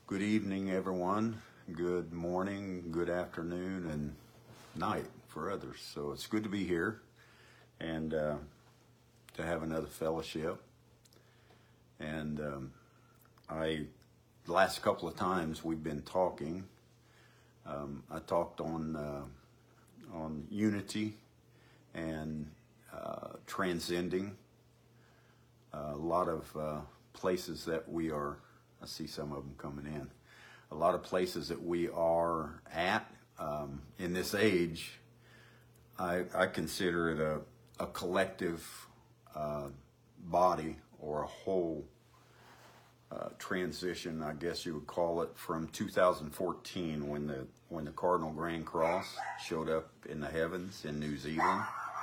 Good evening, everyone. Good morning, good afternoon, and night for others. So it's good to be here and to have another fellowship. And the last couple of times we've been talking, I talked on unity and transcending a lot of places that we are. I see some of them coming in. A lot of places that we are at in this age, I consider it a collective body or a whole transition, I guess you would call it, from 2014 when the Cardinal Grand Cross showed up in the heavens in New Zealand.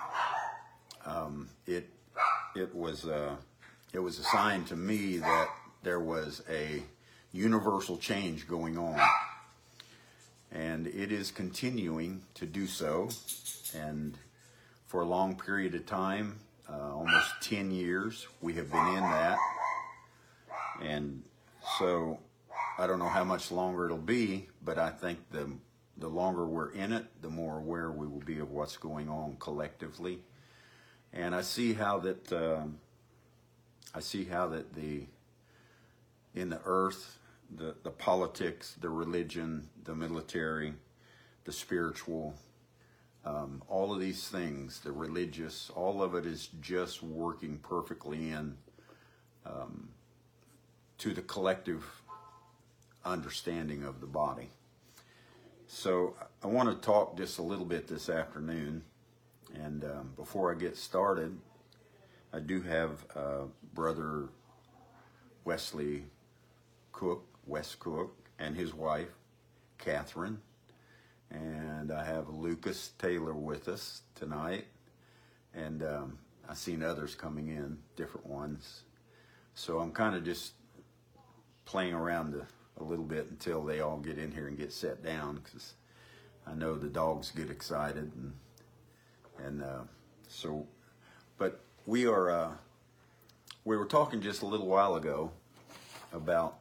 It was a sign to me that there was a universal change going on, and it is continuing to do so. And for a long period of time, almost 10 years, we have been in that. And so I don't know how much longer it'll be, but I think the longer we're in it, the more aware we will be of what's going on collectively. And I see how that in the earth, the politics, the religion, the military, the spiritual, all of these things, the religious, all of it is just working perfectly in to the collective understanding of the body. So I want to talk just a little bit this afternoon, and before I get started, I do have Brother Wesley Cook, Wes Cook, and his wife, Catherine. And I have Lucas Taylor with us tonight. And I've seen others coming in, different ones. So I'm kind of just playing around a little bit until they all get in here and get set down, because I know the dogs get excited. But we were talking just a little while ago about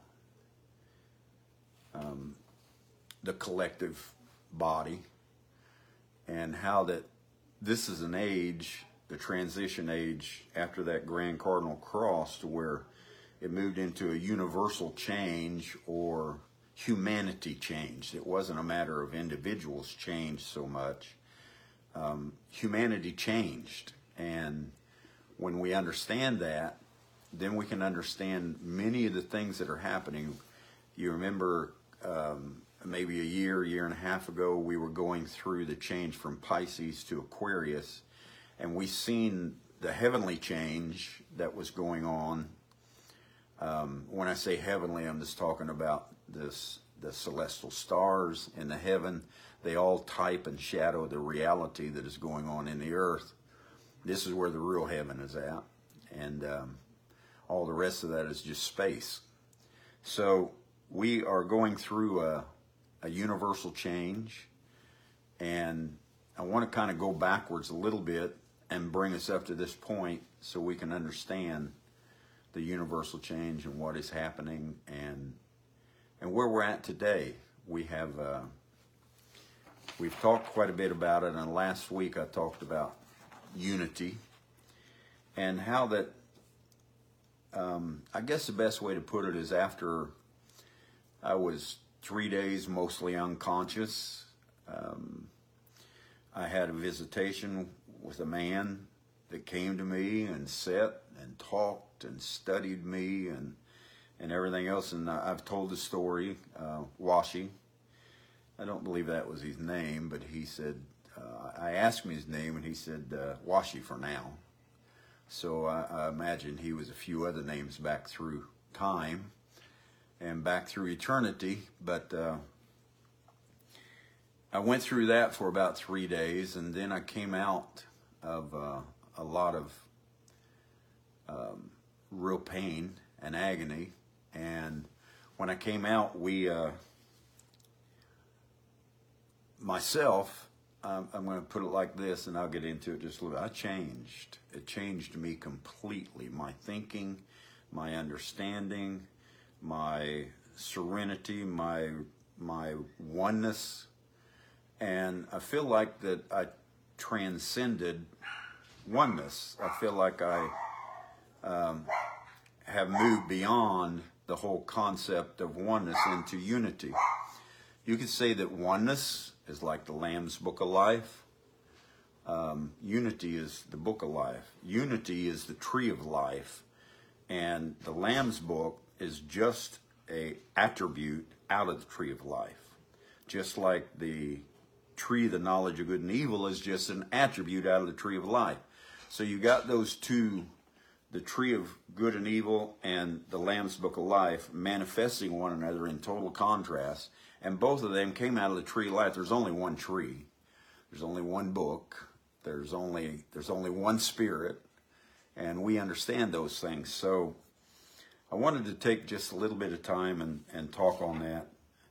the collective body, and how that this is an age, the transition age after that Grand Cardinal Cross, to where it moved into a universal change or humanity changed. It wasn't a matter of individuals changed so much. Humanity changed, and when we understand that, then we can understand many of the things that are happening. You remember maybe a year and a half ago, we were going through the change from Pisces to Aquarius, and we seen the heavenly change that was going on. When I say heavenly, I'm just talking about the celestial stars in the heaven. They all type and shadow the reality that is going on in the earth. This is where the real heaven is at, and all the rest of that is just space. So we are going through a universal change, and I want to kind of go backwards a little bit and bring us up to this point so we can understand the universal change and what is happening and where we're at today. We've talked quite a bit about it, and last week I talked about unity and how that I guess the best way to put it is, after I was 3 days mostly unconscious, I had a visitation with a man that came to me and sat and talked and studied me and everything else. And I've told the story, Washi. I don't believe that was his name, but he said, I asked him his name, and he said, Washi for now. So I imagine he was a few other names back through time and back through eternity. But I went through that for about 3 days, and then I came out of a lot of real pain and agony. And when I came out, myself, I'm going to put it like this, and I'll get into it just a little bit. I changed. It changed me completely. My thinking, my understanding, my serenity, my oneness, and I feel like that I transcended oneness. I feel like I have moved beyond the whole concept of oneness into unity. You could say that oneness is like the Lamb's Book of Life. Unity is the Book of Life. Unity is the Tree of Life. And the Lamb's Book is just a attribute out of the Tree of Life. Just like the tree, the knowledge of good and evil, is just an attribute out of the Tree of Life. So you got those two, the Tree of Good and Evil and the Lamb's Book of Life, manifesting one another in total contrast. And both of them came out of the Tree of Life. There's only one tree. There's only one book. There's only one Spirit. And we understand those things. So I wanted to take just a little bit of time and talk on that.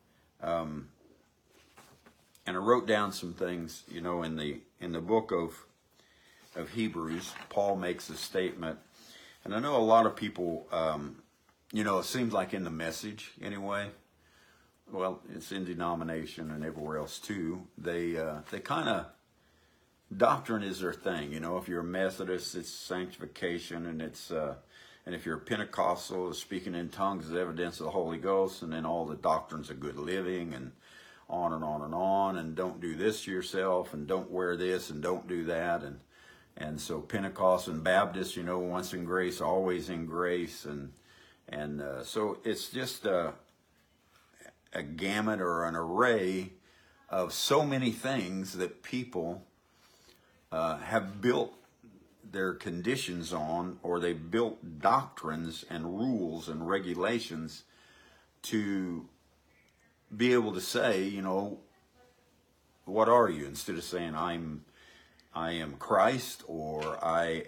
And I wrote down some things, you know, in the book of Hebrews. Paul makes a statement. And I know a lot of people, you know, it seems like in the Message anyway, well, it's in denomination and everywhere else too, they kind of, doctrine is their thing. You know, if you're a Methodist, it's sanctification, and and if you're a Pentecostal, it's speaking in tongues is evidence of the Holy Ghost, and then all the doctrines of good living, and on and on and on, and don't do this to yourself, and don't wear this, and don't do that, and so Pentecost and Baptist, you know, once in grace, always in grace, and so it's just a gamut or an array of so many things that people have built their conditions on, or they built doctrines and rules and regulations to be able to say, you know, what are you? Instead of saying I am Christ, or I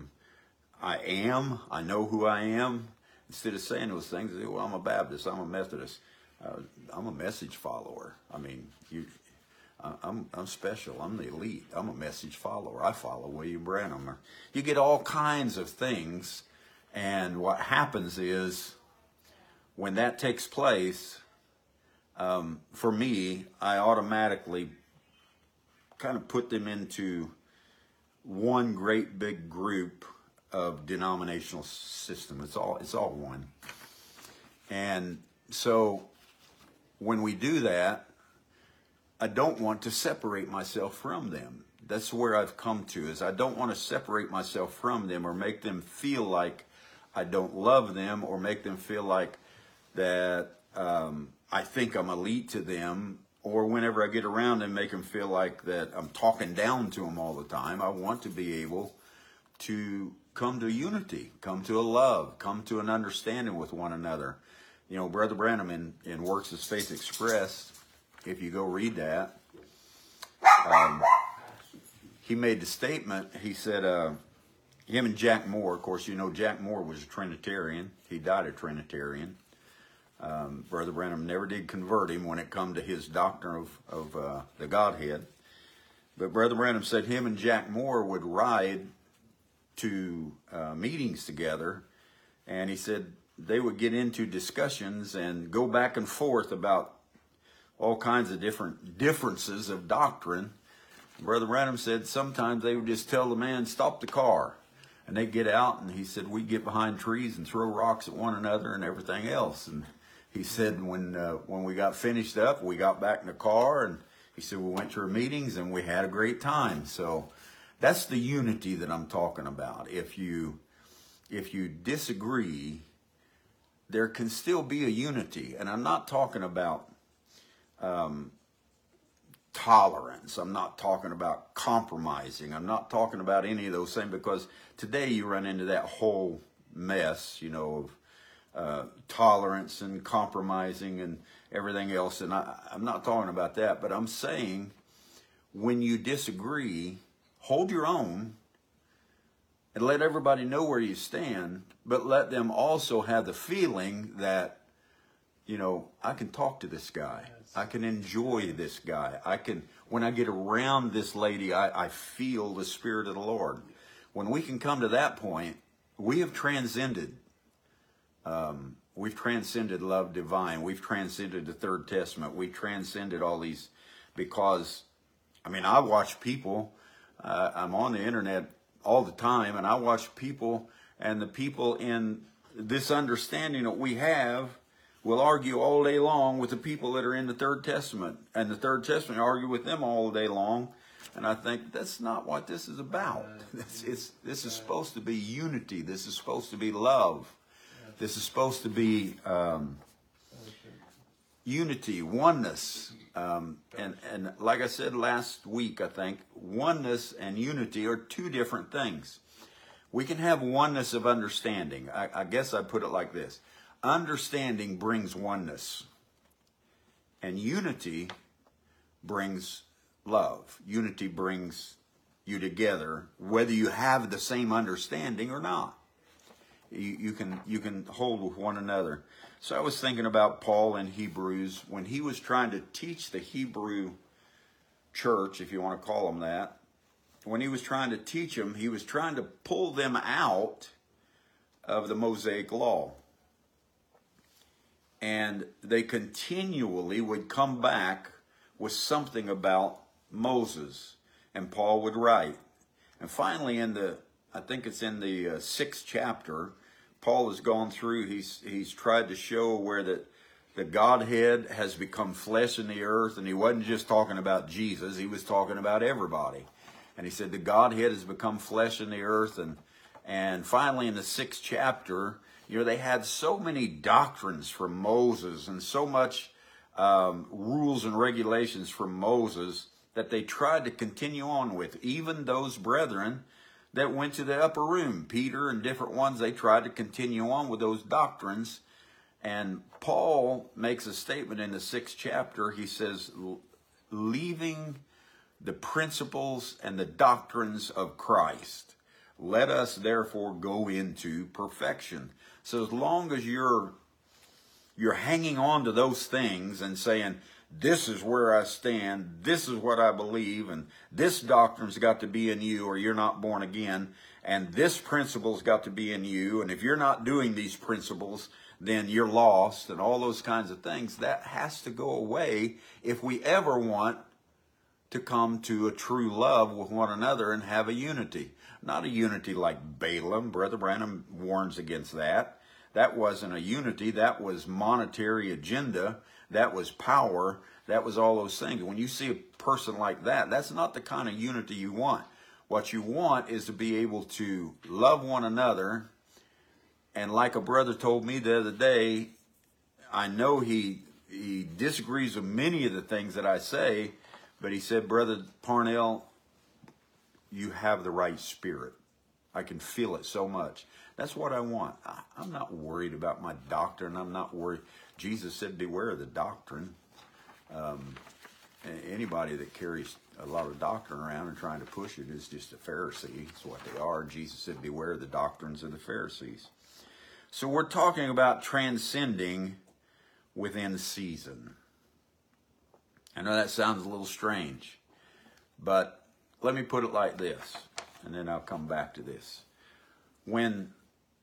know who I am. Instead of saying those things, they say, well, I'm a Baptist, I'm a Methodist, I'm a message follower. I mean, I'm special. I'm the elite. I'm a message follower. I follow William Branham. You get all kinds of things, and what happens is when that takes place, for me, I automatically kind of put them into one great big group of denominational system. It's all one. And so when we do that, I don't want to separate myself from them. That's where I've come to, is I don't want to separate myself from them or make them feel like I don't love them, or make them feel like that I think I'm elite to them, or whenever I get around them, make them feel like that I'm talking down to them all the time. I want to be able to come to unity, come to a love, come to an understanding with one another. You know, Brother Branham in Works of Faith Expressed, if you go read that, he made the statement. He said, him and Jack Moore, of course, you know, Jack Moore was a Trinitarian. He died a Trinitarian. Brother Branham never did convert him when it come to his doctrine of the Godhead. But Brother Branham said him and Jack Moore would ride to meetings together, and he said they would get into discussions and go back and forth about all kinds of different differences of doctrine. Brother Branham said sometimes they would just tell the man, stop the car. And they'd get out, and he said, we'd get behind trees and throw rocks at one another and everything else. And he said when we got finished up, we got back in the car, and he said we went to our meetings and we had a great time. So that's the unity that I'm talking about. If you disagree, there can still be a unity. And I'm not talking about tolerance. I'm not talking about compromising. I'm not talking about any of those things, because today you run into that whole mess, you know, of tolerance and compromising and everything else. And I'm not talking about that, but I'm saying when you disagree, hold your own and let everybody know where you stand, but let them also have the feeling that, you know, I can talk to this guy. I can enjoy this guy. When I get around this lady, I feel the Spirit of the Lord. When we can come to that point, we have transcended We've transcended love divine. We've transcended the Third Testament. We've transcended all these because, I mean, I watch people, I'm on the internet all the time, and I watch people, and the people in this understanding that we have will argue all day long with the people that are in the Third Testament, and the Third Testament argue with them all day long. And I think that's not what this is about. This is supposed to be unity. This is supposed to be love. This is supposed to be unity, oneness. And like I said last week, I think, oneness and unity are two different things. We can have oneness of understanding. I guess I'd put it like this. Understanding brings oneness. And unity brings love. Unity brings you together, whether you have the same understanding or not. You can hold with one another. So I was thinking about Paul in Hebrews when he was trying to teach the Hebrew church, if you want to call them that. When he was trying to teach them, he was trying to pull them out of the Mosaic law. And they continually would come back with something about Moses, and Paul would write. And finally, I think it's in the 6th chapter, Paul has gone through, he's tried to show where the Godhead has become flesh in the earth, and he wasn't just talking about Jesus, he was talking about everybody. And he said the Godhead has become flesh in the earth, and finally in the 6th chapter, they had so many doctrines from Moses and so much rules and regulations from Moses that they tried to continue on with. Even those brethren that went to the upper room, Peter and different ones, they tried to continue on with those doctrines. And Paul makes a statement in the 6th chapter. He says, leaving the principles and the doctrines of Christ, let us therefore go into perfection. So as long as you're hanging on to those things and saying, this is where I stand, this is what I believe, and this doctrine's got to be in you or you're not born again, and this principle's got to be in you, and if you're not doing these principles, then you're lost, and all those kinds of things, that has to go away if we ever want to come to a true love with one another and have a unity. Not a unity like Balaam. Brother Branham warns against that. That wasn't a unity. That was monetary agenda. That was power. That was all those things. When you see a person like that, that's not the kind of unity you want. What you want is to be able to love one another. And like a brother told me the other day, I know he disagrees with many of the things that I say, but he said, Brother Parnell, you have the right spirit. I can feel it so much. That's what I want. I'm not worried about my doctrine. I'm not worried. Jesus said, beware of the doctrine. Anybody that carries a lot of doctrine around and trying to push it is just a Pharisee. That's what they are. Jesus said, beware of the doctrines of the Pharisees. So we're talking about transcending within season. I know that sounds a little strange, but let me put it like this, and then I'll come back to this. When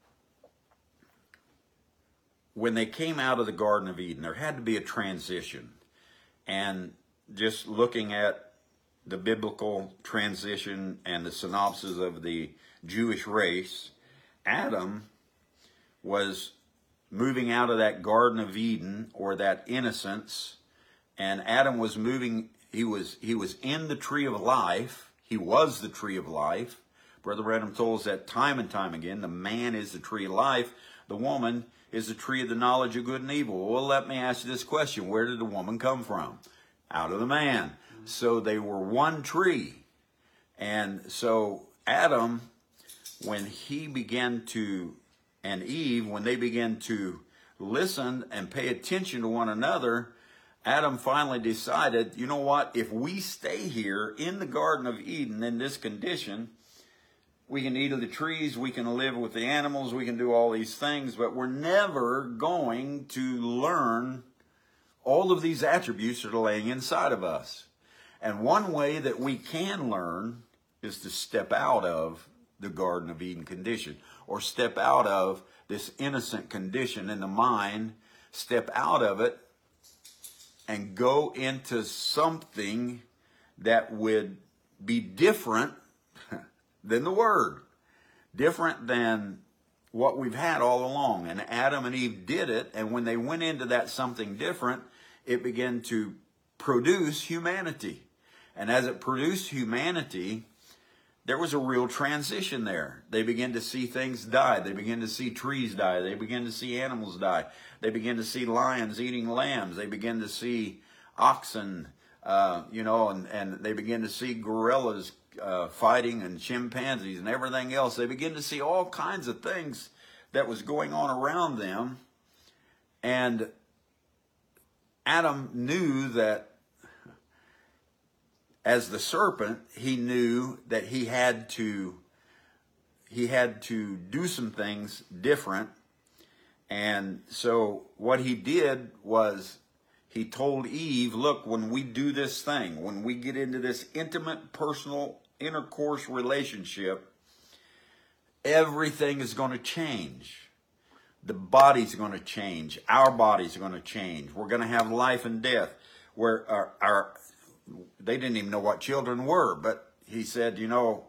they came out of the Garden of Eden, there had to be a transition. And just looking at the biblical transition and the synopsis of the Jewish race, Adam was moving out of that Garden of Eden, or that innocence, and Adam was moving, he was in the tree of life. He was the tree of life. Brother Branham told us that time and time again. The man is the tree of life. The woman is the tree of the knowledge of good and evil. Well, let me ask you this question. Where did the woman come from? Out of the man. So they were one tree. And so Adam, when he began to, and Eve, when they began to listen and pay attention to one another, Adam finally decided, you know what, if we stay here in the Garden of Eden in this condition, we can eat of the trees, we can live with the animals, we can do all these things, but we're never going to learn all of these attributes that are laying inside of us. And one way that we can learn is to step out of the Garden of Eden condition, or step out of this innocent condition in the mind, step out of it and go into something that would be different than the Word, different than what we've had all along. And Adam and Eve did it, and when they went into that something different, it began to produce humanity. And as it produced humanity, there was a real transition there. They began to see things die. They began to see trees die. They began to see animals die. They began to see lions eating lambs. They began to see oxen, and they began to see gorillas fighting, and chimpanzees and everything else. They began to see all kinds of things that was going on around them. And Adam knew that, as the serpent, he knew that he had to do some things different. And so what he did was he told Eve, look, when we do this thing, when we get into this intimate, personal intercourse relationship, everything is going to change. The body's going to change. Our body's going to change. We're going to have life and death. Where they didn't even know what children were, but he said, the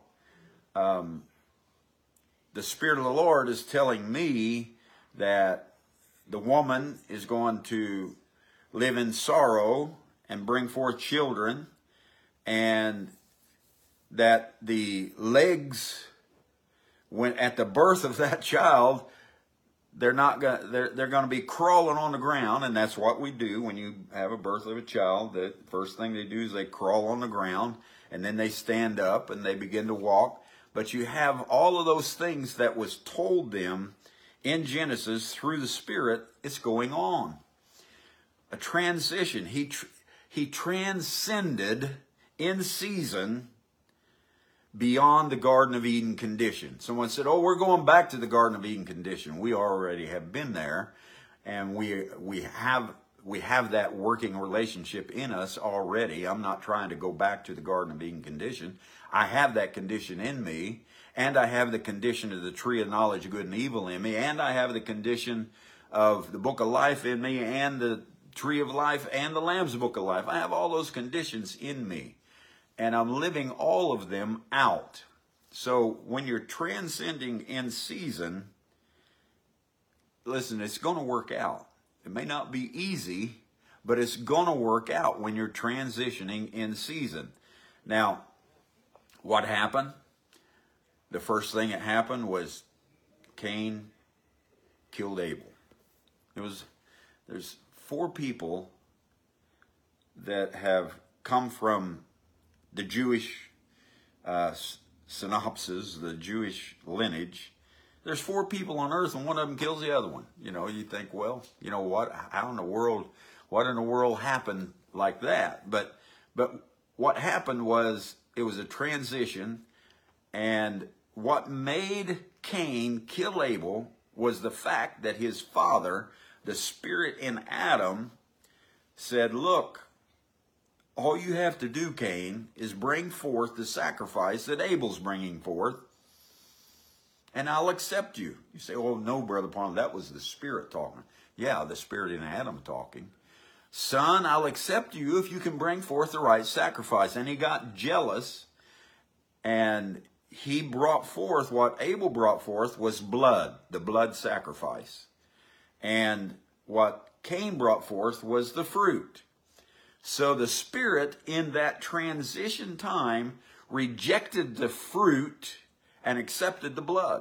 Spirit of the Lord is telling me that the woman is going to live in sorrow and bring forth children, and that the legs, when at the birth of that child, they're going to be crawling on the ground. And that's what we do when you have a birth of a child. The first thing they do is they crawl on the ground, and then they stand up and they begin to walk. But you have all of those things that was told them in Genesis through the Spirit. It's going on. A transition. He transcended in season beyond the Garden of Eden condition. Someone said, oh, we're going back to the Garden of Eden condition. We already have been there, and we have that working relationship in us already. I'm not trying to go back to the Garden of Eden condition. I have that condition in me, and I have the condition of the tree of knowledge of good and evil in me, and I have the condition of the book of life in me, and the tree of life, and the Lamb's book of life. I have all those conditions in me, and I'm living all of them out. So when you're transcending in season, listen, it's going to work out. It may not be easy, but it's going to work out when you're transitioning in season. Now, what happened? The first thing that happened was Cain killed Abel. There's 4 people that have come from the Jewish synopsis, the Jewish lineage. There's 4 people on earth, and one of them kills the other one. You think, well, you know what? What in the world happened like that? But what happened was it was a transition, and what made Cain kill Abel was the fact that his father, the spirit in Adam, said, look, all you have to do, Cain, is bring forth the sacrifice that Abel's bringing forth, and I'll accept you. You say, oh, no, Brother Parham, that was the Spirit talking. Yeah, the Spirit in Adam talking. Son, I'll accept you if you can bring forth the right sacrifice. And he got jealous, and he brought forth what Abel brought forth was blood, the blood sacrifice. And what Cain brought forth was the fruit. So the Spirit in that transition time rejected the fruit and accepted the blood.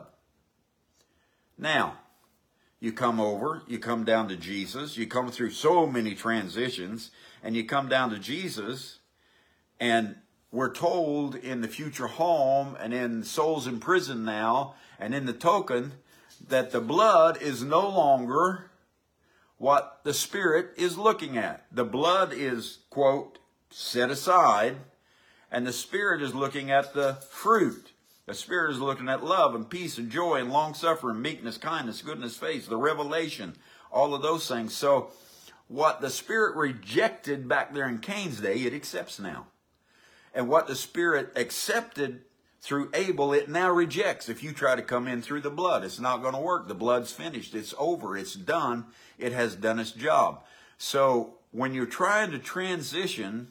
Now, you come down to Jesus, you come through so many transitions, and you come down to Jesus, and we're told in the future home and in Souls in Prison now and in the token that the blood is no longer what the Spirit is looking at. The blood is, quote, set aside, and the Spirit is looking at the fruit. The Spirit is looking at love and peace and joy and long-suffering, meekness, kindness, goodness, faith, the revelation, all of those things. So what the Spirit rejected back there in Cain's day, it accepts now. And what the Spirit accepted through Abel, it now rejects. If you try to come in through the blood, it's not going to work. The blood's finished. It's over. It's done. It has done its job. So when you're trying to transition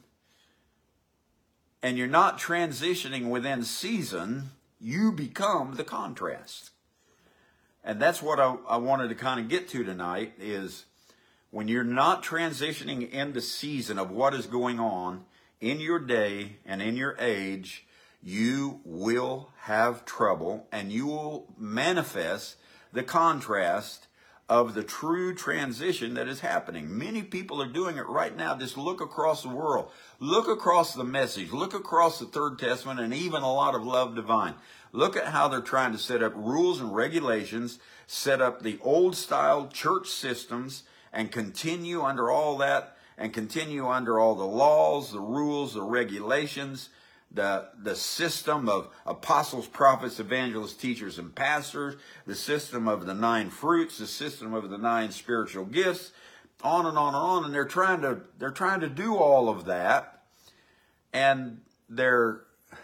and you're not transitioning within season, you become the contrast. And that's what I wanted to kind of get to tonight is when you're not transitioning in the season of what is going on in your day and in your age, you will have trouble and you will manifest the contrast of the true transition that is happening. Many people are doing it right now. Just look across the world. Look across the message. Look across the Third Testament and even a lot of Love Divine. Look at how they're trying to set up rules and regulations, set up the old style church systems and continue under all that and continue under all the laws, the rules, the regulations, the system of apostles, prophets, evangelists, teachers, and pastors, the system of the 9 fruits, the system of the 9 spiritual gifts, on and on and on. And they're trying to do all of that, and their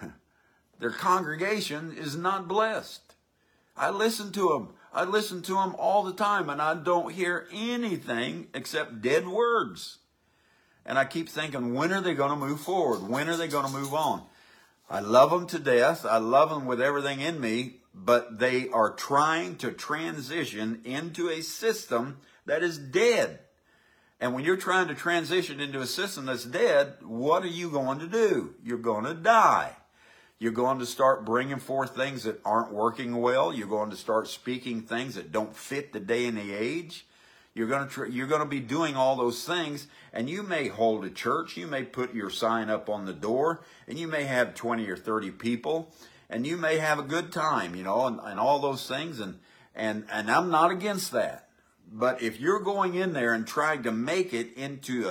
congregation is not blessed. I listen to them. I listen to them all the time, and I don't hear anything except dead words. And I keep thinking, when are they going to move forward? When are they going to move on? I love them to death. I love them with everything in me, but they are trying to transition into a system that is dead. And when you're trying to transition into a system that's dead, what are you going to do? You're going to die. You're going to start bringing forth things that aren't working well. You're going to start speaking things that don't fit the day and the age. You're going to be doing all those things, and you may hold a church. You may put your sign up on the door, and you may have 20 or 30 people, and you may have a good time, and all those things. And I'm not against that. But if you're going in there and trying to make it into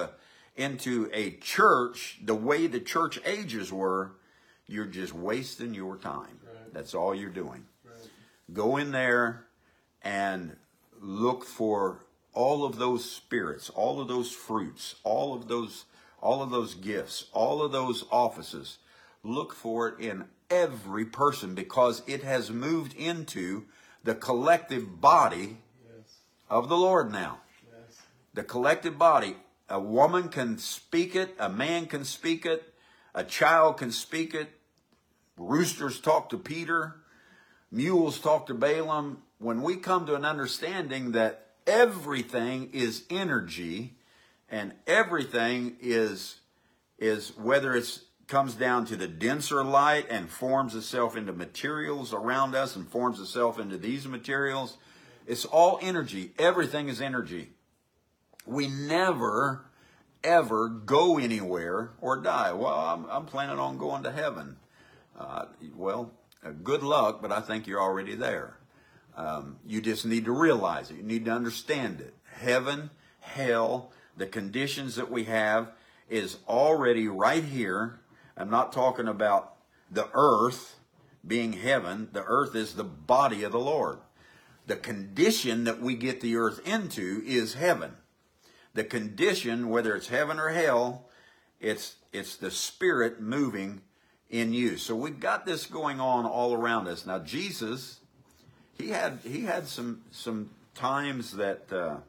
a church the way the church ages were, you're just wasting your time. Right. That's all you're doing. Right. Go in there and look for all of those spirits, all of those fruits, all of those gifts, all of those offices. Look for it in every person because it has moved into the collective body of the Lord now. Yes. The collective body. A woman can speak it, a man can speak it, a child can speak it. Roosters talk to Peter, mules talk to Balaam. When we come to an understanding that everything is energy, and everything is whether it comes down to the denser light and forms itself into materials around us and forms itself into these materials, it's all energy. Everything is energy. We never, ever go anywhere or die. Well, I'm planning on going to heaven. Good luck, but I think you're already there. You just need to realize it. You need to understand it. Heaven, hell, the conditions that we have is already right here. I'm not talking about the earth being heaven. The earth is the body of the Lord. The condition that we get the earth into is heaven. The condition, whether it's heaven or hell, it's the Spirit moving in you. So we've got this going on all around us. Now Jesus, he had some times that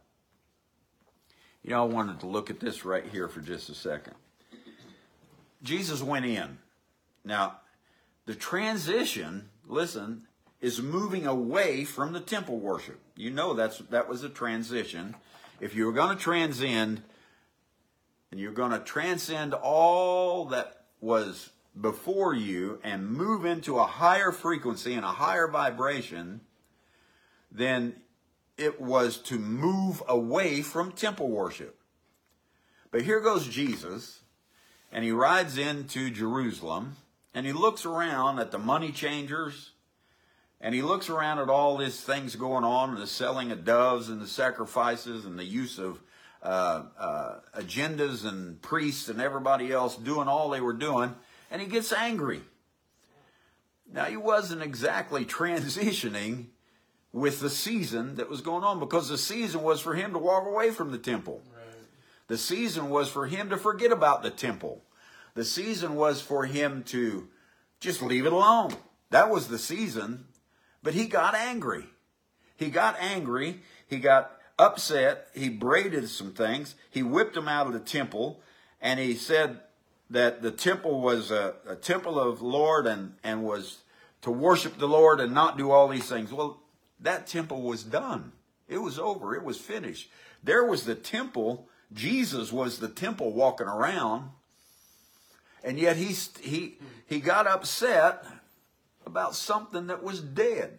I wanted to look at this right here for just a second. Jesus went in. Now the transition, listen, is moving away from the temple worship. You know that was a transition. If you were going to transcend, and you're going to transcend all that was before you and move into a higher frequency and a higher vibration, then it was to move away from temple worship. But here goes Jesus, and he rides into Jerusalem, and he looks around at the money changers, and he looks around at all these things going on, and the selling of doves and the sacrifices and the use of agendas and priests and everybody else doing all they were doing, and he gets angry. Now, he wasn't exactly transitioning with the season that was going on, because the season was for him to walk away from the temple. Right. The season was for him to forget about the temple. The season was for him to just leave it alone. That was the season, but he got angry. He got angry. He got upset. He braided some things. He whipped them out of the temple, and he said that the temple was a temple of the Lord and was to worship the Lord and not do all these things. Well, that temple was done. It was over. It was finished. There was the temple. Jesus was the temple walking around, and yet he got upset about something that was dead.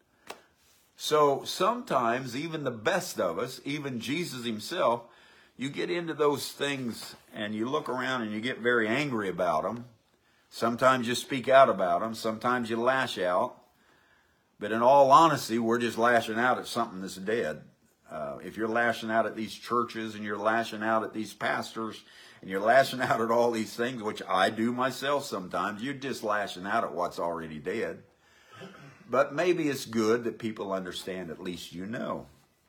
So sometimes even the best of us, even Jesus himself, you get into those things and you look around and you get very angry about them. Sometimes you speak out about them. Sometimes you lash out. But in all honesty, we're just lashing out at something that's dead. If you're lashing out at these churches and you're lashing out at these pastors and you're lashing out at all these things, which I do myself sometimes, you're just lashing out at what's already dead. But maybe it's good that people understand, at least you know.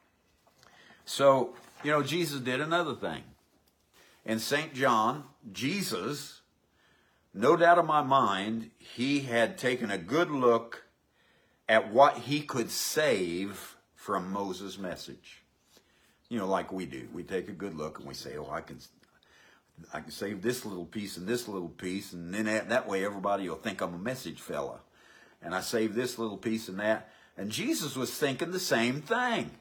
So, Jesus did another thing. In St. John, Jesus, no doubt in my mind, he had taken a good look at what he could save from Moses' message. Like we do. We take a good look and we say, I can save this little piece and this little piece, and then that way everybody will think I'm a message fella. And I save this little piece and that. And Jesus was thinking the same thing.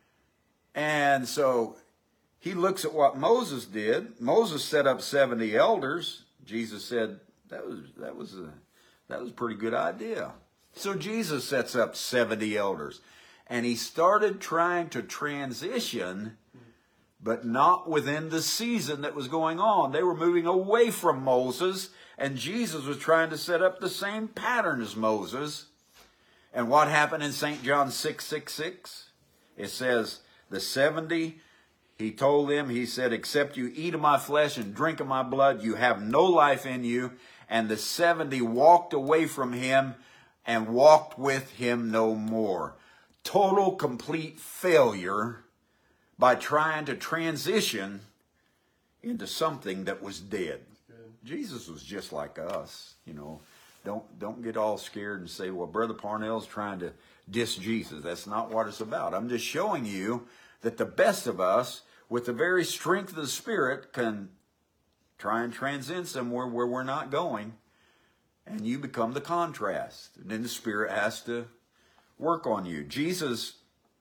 And so he looks at what Moses did. Moses set up 70 elders. Jesus said, that was a pretty good idea. So Jesus sets up 70 elders. And he started trying to transition, but not within the season that was going on. They were moving away from Moses, and Jesus was trying to set up the same pattern as Moses. And what happened in St. John 6:6? It says, the 70, he told them, he said, except you eat of my flesh and drink of my blood, you have no life in you. And the 70 walked away from him and walked with him no more. Total, complete failure by trying to transition into something that was dead. Jesus was just like us, Don't get all scared and say, well, Brother Parnell's trying to diss Jesus. That's not what it's about. I'm just showing you that the best of us, with the very strength of the Spirit, can try and transcend somewhere where we're not going, and you become the contrast. And then the Spirit has to work on you. Jesus,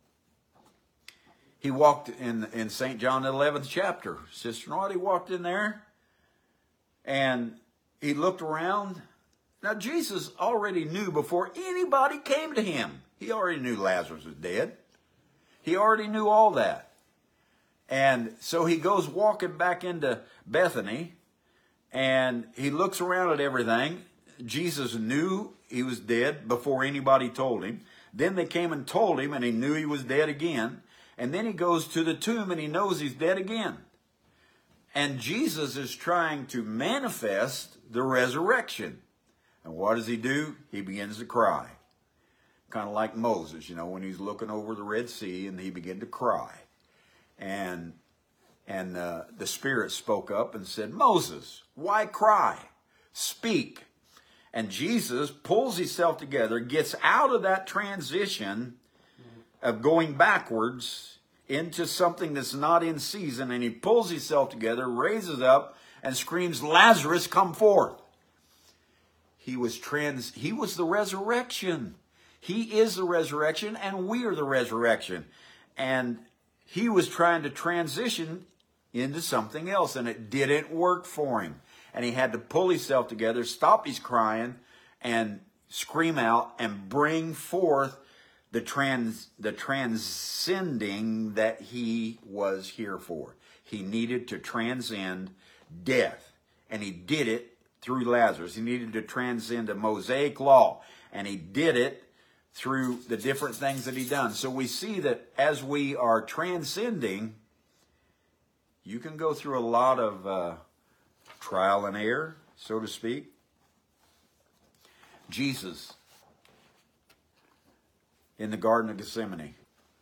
he walked in St. John, the 11th chapter. Sister Naughty walked in there, and he looked around. Now, Jesus already knew before anybody came to him. He already knew Lazarus was dead. He already knew all that. And so he goes walking back into Bethany, and he looks around at everything. Jesus knew he was dead before anybody told him. Then they came and told him, and he knew he was dead again. And then he goes to the tomb, and he knows he's dead again. And Jesus is trying to manifest the resurrection. And what does he do? He begins to cry. Kind of like Moses, when he's looking over the Red Sea, and he began to cry. And the Spirit spoke up and said, Moses, why cry? Speak. And Jesus pulls himself together, gets out of that transition of going backwards into something that's not in season, and he pulls himself together, raises up, and screams, Lazarus, come forth. He was the resurrection. He is the resurrection, and we are the resurrection. And he was trying to transition into something else, and it didn't work for him. And he had to pull himself together, stop his crying, and scream out and bring forth the transcending that he was here for. He needed to transcend death, and he did it through Lazarus. He needed to transcend the Mosaic law, and he did it through the different things that he done. So we see that as we are transcending, you can go through a lot of trial and error, so to speak. Jesus, in the Garden of Gethsemane,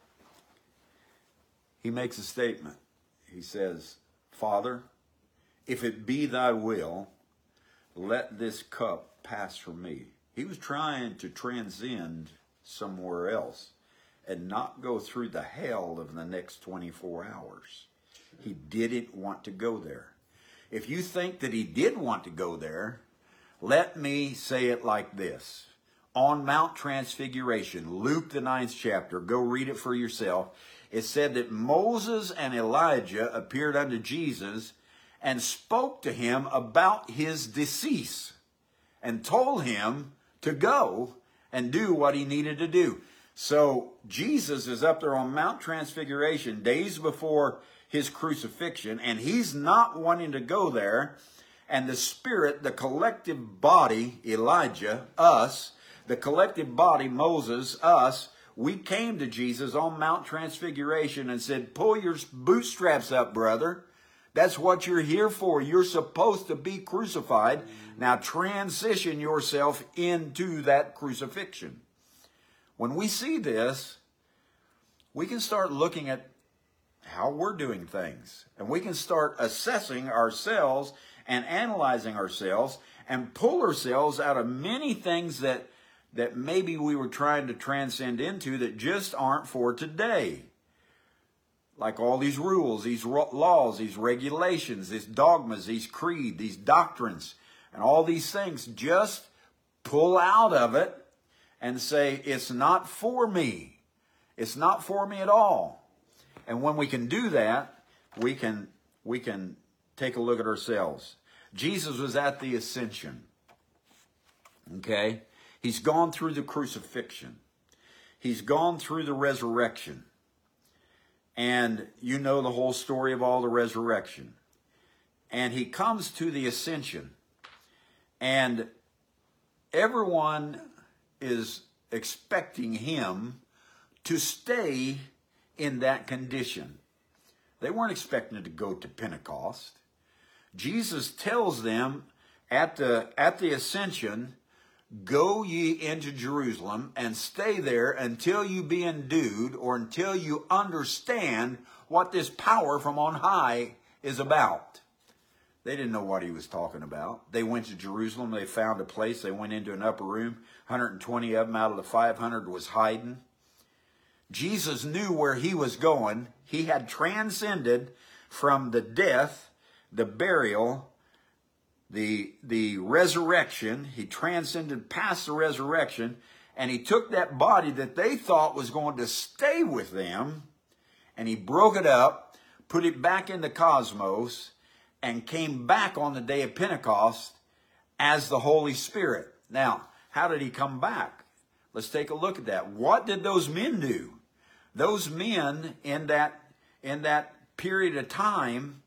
he makes a statement. He says, Father, if it be thy will, let this cup pass from me. He was trying to transcend somewhere else and not go through the hell of the next 24 hours. He didn't want to go there. If you think that he did want to go there, let me say it like this. On Mount Transfiguration, Luke the 9th chapter, go read it for yourself. It said that Moses and Elijah appeared unto Jesus and spoke to him about his decease and told him to go and do what he needed to do. So Jesus is up there on Mount Transfiguration days before his crucifixion, and he's not wanting to go there. And the Spirit, the collective body, Elijah, us, the collective body, Moses, us, we came to Jesus on Mount Transfiguration and said, pull your bootstraps up, brother. That's what you're here for. You're supposed to be crucified. Now transition yourself into that crucifixion. When we see this, we can start looking at how we're doing things. And we can start assessing ourselves and analyzing ourselves and pull ourselves out of many things that maybe we were trying to transcend into that just aren't for today. Like all these rules, these laws, these regulations, these dogmas, these creed, these doctrines, and all these things, just pull out of it and say, it's not for me. It's not for me at all. And when we can do that, we can take a look at ourselves. Jesus was at the ascension. Okay? He's gone through the crucifixion. He's gone through the resurrection. And you know the whole story of all the resurrection. And he comes to the ascension. And everyone is expecting him to stay in that condition. They weren't expecting to go to Pentecost. Jesus tells them at the ascension, go ye into Jerusalem and stay there until you be endued, or until you understand what this power from on high is about. They didn't know what he was talking about. They went to Jerusalem. They found a place. They went into an upper room. 120 of them out of the 500 was hiding. Jesus knew where he was going. He had transcended from the death, the burial, the resurrection. He transcended past the resurrection, and he took that body that they thought was going to stay with them, and he broke it up, put it back in the cosmos, and came back on the day of Pentecost as the Holy Spirit. Now, how did he come back? Let's take a look at that. What did those men do? Those men in that period of time,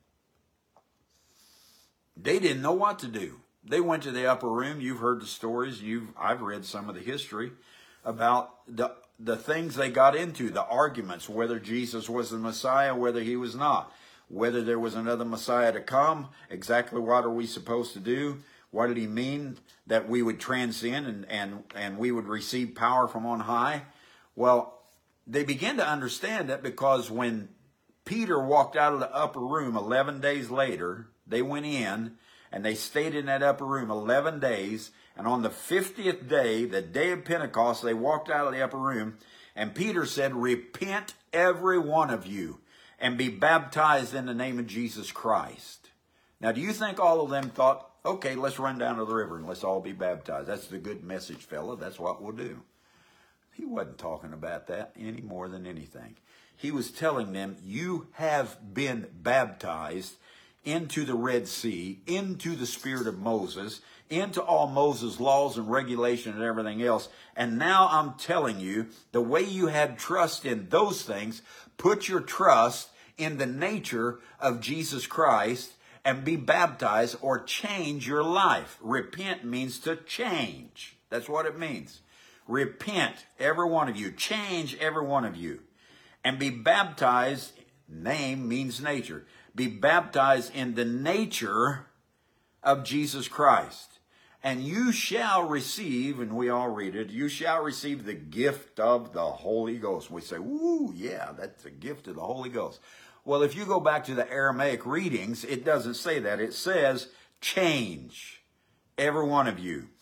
they didn't know what to do. They went to the upper room. You've heard the stories. I've read some of the history about the things they got into, the arguments, whether Jesus was the Messiah, whether he was not, whether there was another Messiah to come, exactly what are we supposed to do, what did he mean that we would transcend and we would receive power from on high. Well, they began to understand that because when Peter walked out of the upper room 11 days later, they went in and they stayed in that upper room 11 days. And on the 50th day, the day of Pentecost, they walked out of the upper room. And Peter said, repent every one of you and be baptized in the name of Jesus Christ. Now, do you think all of them thought, okay, let's run down to the river and let's all be baptized? That's the good message, fella. That's what we'll do. He wasn't talking about that any more than anything. He was telling them, you have been baptized into the Red Sea, into the spirit of Moses, into all Moses' laws and regulation and everything else. And now I'm telling you, the way you had trust in those things, put your trust in the nature of Jesus Christ and be baptized or change your life. Repent means to change. That's what it means. Repent, every one of you. Change, every one of you. And be baptized. Name means nature. Be baptized in the nature of Jesus Christ. And you shall receive, and we all read it, you shall receive the gift of the Holy Ghost. We say, woo, yeah, that's the gift of the Holy Ghost. Well, if you go back to the Aramaic readings, it doesn't say that. It says, change, every one of you.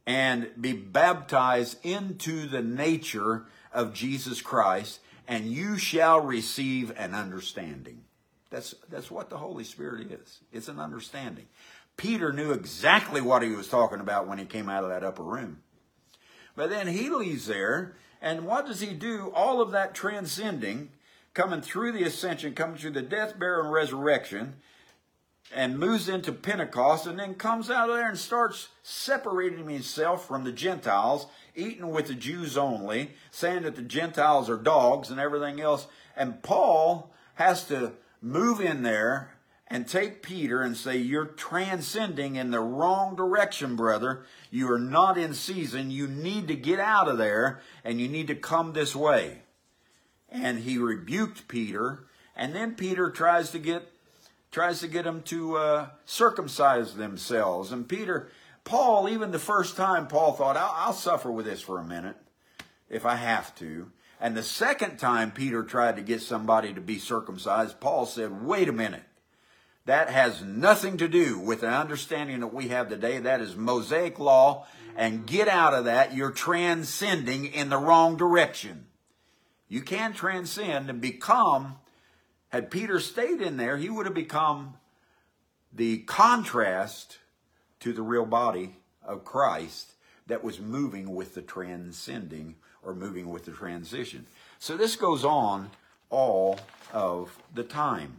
and be baptized into the nature of Jesus Christ, and you shall receive an understanding. That's what the Holy Spirit is. It's an understanding. Peter knew exactly what he was talking about when he came out of that upper room. But then he leaves there, and what does he do? All of that transcending, coming through the ascension, coming through the death, burial, and resurrection, and moves into Pentecost, and then comes out of there and starts separating himself from the Gentiles, eating with the Jews only, saying that the Gentiles are dogs and everything else. And Paul has to move in there and take Peter and say, you're transcending in the wrong direction, brother. You are not in season. You need to get out of there, and you need to come this way. And he rebuked Peter, and then Peter tries to get them to circumcise themselves. And Paul, even the first time, Paul thought, I'll suffer with this for a minute if I have to. And the second time Peter tried to get somebody to be circumcised, Paul said, wait a minute. That has nothing to do with the understanding that we have today. That is Mosaic law, and get out of that. You're transcending in the wrong direction. You can transcend and become, had Peter stayed in there, he would have become the contrast to the real body of Christ that was moving with the transcending, or moving with the transition. So this goes on all of the time.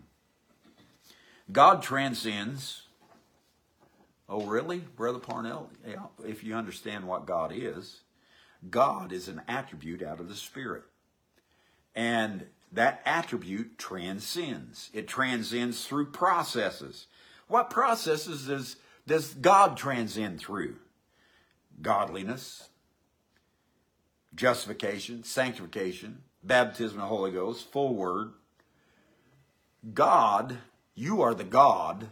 God transcends. Oh, really, Brother Parnell? Yeah, if you understand what God is an attribute out of the Spirit. And that attribute transcends. It transcends through processes. What processes does God transcend through? Godliness, justification, sanctification, baptism of the Holy Ghost, full word. God, you are the God.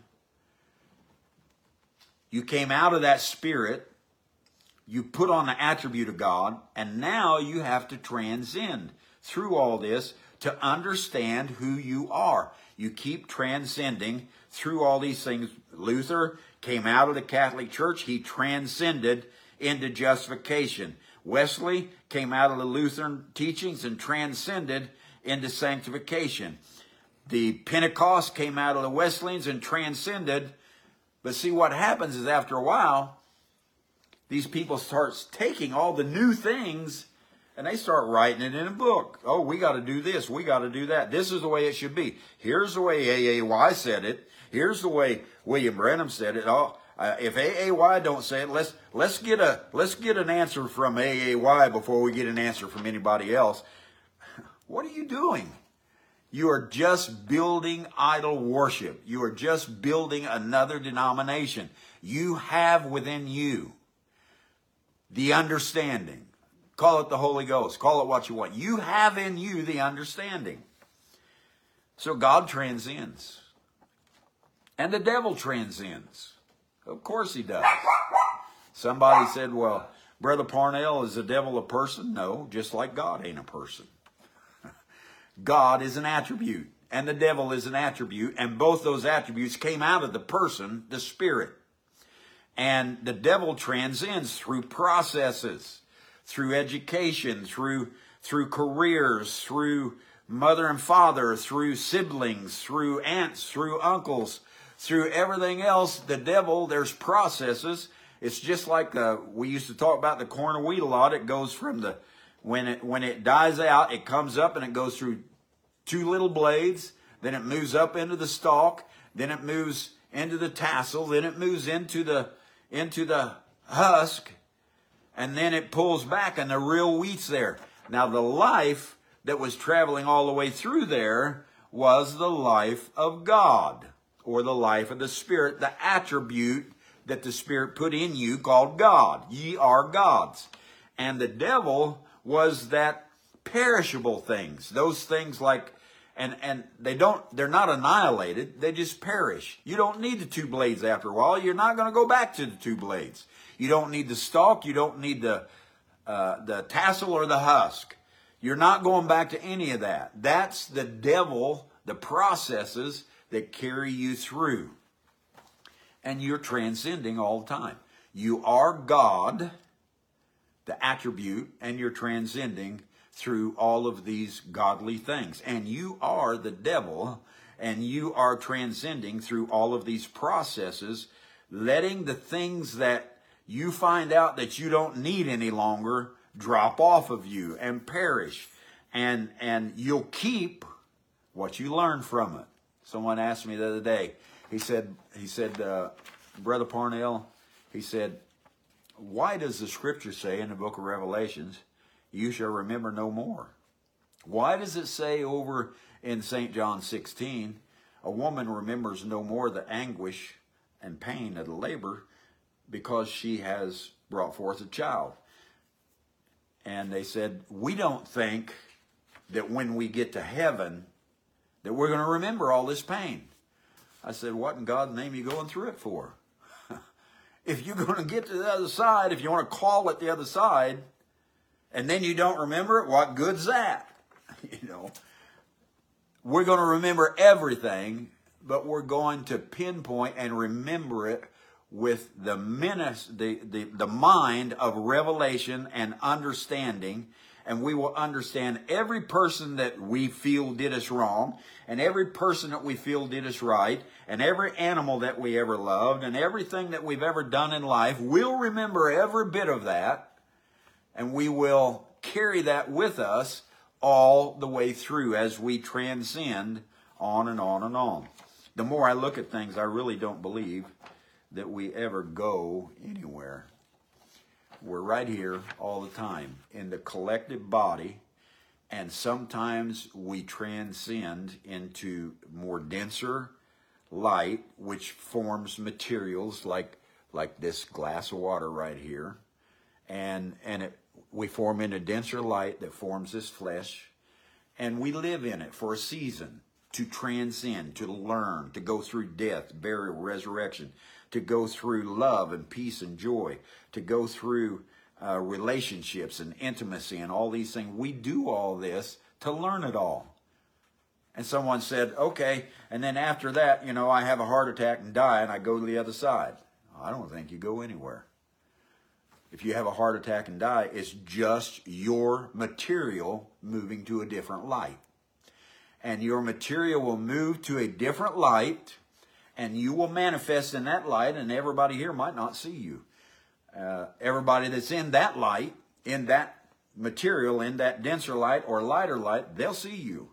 You came out of that Spirit. You put on the attribute of God. And now you have to transcend through all this to understand who you are. You keep transcending through all these things. Luther came out of the Catholic Church. He transcended into justification. Wesley came out of the Lutheran teachings and transcended into sanctification. The Pentecost came out of the Wesleyans and transcended. But see, what happens is after a while, these people start taking all the new things and they start writing it in a book. Oh, we got to do this. We got to do that. This is the way it should be. Here's the way AAY said it. Here's the way William Branham said it. Oh, if AAY don't say it, let's get an answer from AAY before we get an answer from anybody else. What are you doing? You are just building idol worship. You are just building another denomination. You have within you the understanding. Call it the Holy Ghost. Call it what you want. You have in you the understanding. So God transcends. And the devil transcends. Of course he does. Somebody said, well, Brother Parnell, is the devil a person? No, just like God ain't a person. God is an attribute, and the devil is an attribute, and both those attributes came out of the person, the Spirit. And the devil transcends through processes, through education, through careers, through mother and father, through siblings, through aunts, through uncles, through everything else. The devil, there's processes. It's just like we used to talk about the corn and wheat a lot. It goes from when it dies out, it comes up and it goes through two little blades. Then it moves up into the stalk. Then it moves into the tassel. Then it moves into the husk. And then it pulls back and the real wheat's there. Now the life that was traveling all the way through there was the life of God, or the life of the Spirit, the attribute that the Spirit put in you called God. Ye are gods. And the devil was that perishable things. Those things like, and they're not annihilated, they just perish. You don't need the two blades after a while. You're not going to go back to the two blades. You don't need the stalk. You don't need the tassel or the husk. You're not going back to any of that. That's the devil, the processes that carry you through. And you're transcending all the time. You are God, the attribute, and you're transcending through all of these godly things. And you are the devil, and you are transcending through all of these processes, letting the things that you find out that you don't need any longer drop off of you and perish. And you'll keep what you learn from it. Someone asked me the other day, he said, Brother Parnell, he said, why does the scripture say in the book of Revelations, you shall remember no more? Why does it say over in St. John 16, a woman remembers no more the anguish and pain of the labor because she has brought forth a child? And they said, we don't think that when we get to heaven that we're going to remember all this pain. I said, what in God's name are you going through it for? If you're going to get to the other side, if you want to call it the other side, and then you don't remember it, what good's that? You know, we're going to remember everything, but we're going to pinpoint and remember it with the mind of revelation and understanding. And we will understand every person that we feel did us wrong, and every person that we feel did us right, and every animal that we ever loved, and everything that we've ever done in life. We'll remember every bit of that, and we will carry that with us all the way through as we transcend on and on and on. The more I look at things, I really don't believe that we ever go anywhere. We're right here all the time in the collective body, and sometimes we transcend into more denser light, which forms materials like this glass of water right here, and we form into denser light that forms this flesh, and we live in it for a season to transcend, to learn, to go through death, burial, resurrection, to go through love and peace and joy, to go through relationships and intimacy and all these things. We do all this to learn it all. And someone said, okay, and then after that, you know, I have a heart attack and die and I go to the other side. I don't think you go anywhere. If you have a heart attack and die, it's just your material moving to a different light. And your material will move to a different light, and you will manifest in that light, and everybody here might not see you. Everybody that's in that light, in that material, in that denser light or lighter light, they'll see you.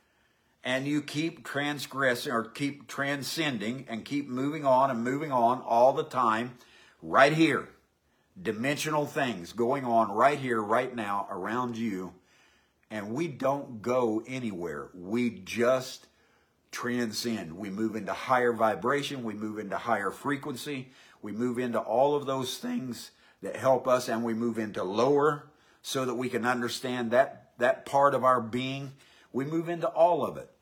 And you keep transgressing or keep transcending and keep moving on all the time right here. Dimensional things going on right here, right now, around you. And we don't go anywhere. We just transcend. We move into higher vibration. We move into higher frequency. We move into all of those things that help us, and we move into lower so that we can understand that part of our being. We move into all of it.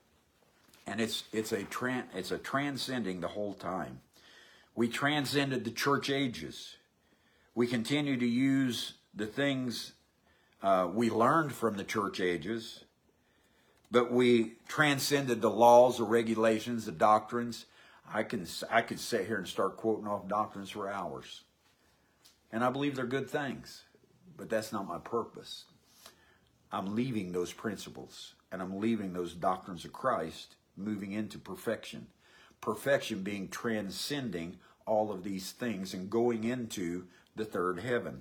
And it's a transcending the whole time. We transcended the church ages. We continue to use the things we learned from the church ages, but we transcended the laws, the regulations, the doctrines. I could sit here and start quoting off doctrines for hours. And I believe they're good things, but that's not my purpose. I'm leaving those principles, and I'm leaving those doctrines of Christ, moving into perfection. Perfection being transcending all of these things and going into the third heaven,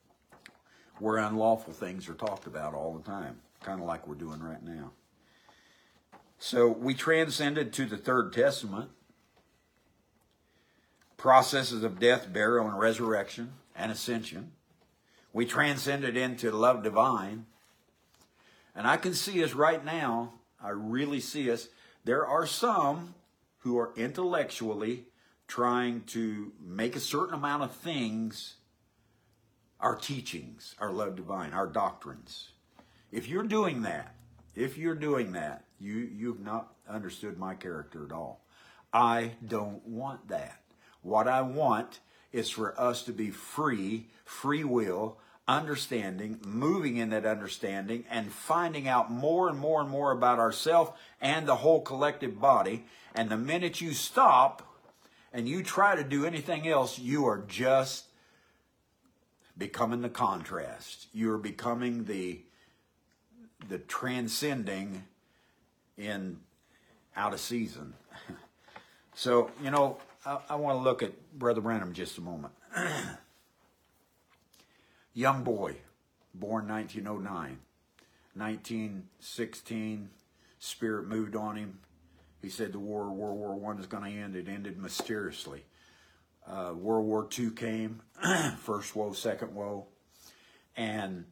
where unlawful things are talked about all the time, kind of like we're doing right now. So we transcended to the Third Testament, processes of death, burial, and resurrection, and ascension. We transcended into love divine. And I can see us right now, I really see us. There are some who are intellectually trying to make a certain amount of things our teachings, our love divine, our doctrines. If you're doing that, you've not understood my character at all. I don't want that. What I want is for us to be free will, understanding, moving in that understanding, and finding out more and more and more about ourselves and the whole collective body. And the minute you stop and you try to do anything else, you are just becoming the contrast. You're becoming the transcending in out of season. So, you know, I want to look at Brother Branham just a moment. Young boy, born 1909. 1916, Spirit moved on him. He said the World War I is going to end. It ended mysteriously. World War II came, first woe, second woe. And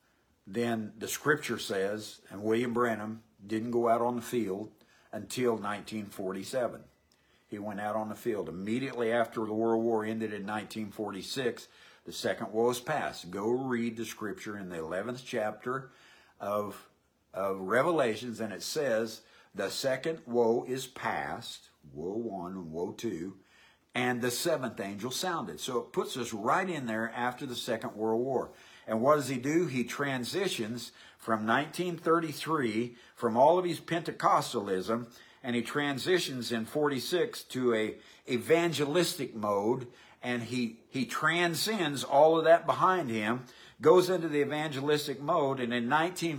then the scripture says, and William Branham didn't go out on the field until 1947. He went out on the field immediately after the World War ended in 1946. The second woe is past. Go read the scripture in the 11th chapter of Revelations, and it says the second woe is past, woe 1 and woe 2, and the seventh angel sounded. So it puts us right in there after the Second World War. And what does he do? He transitions from 1933, from all of his Pentecostalism, and he transitions in 46 to a evangelistic mode, and he transcends all of that behind him, goes into the evangelistic mode, and in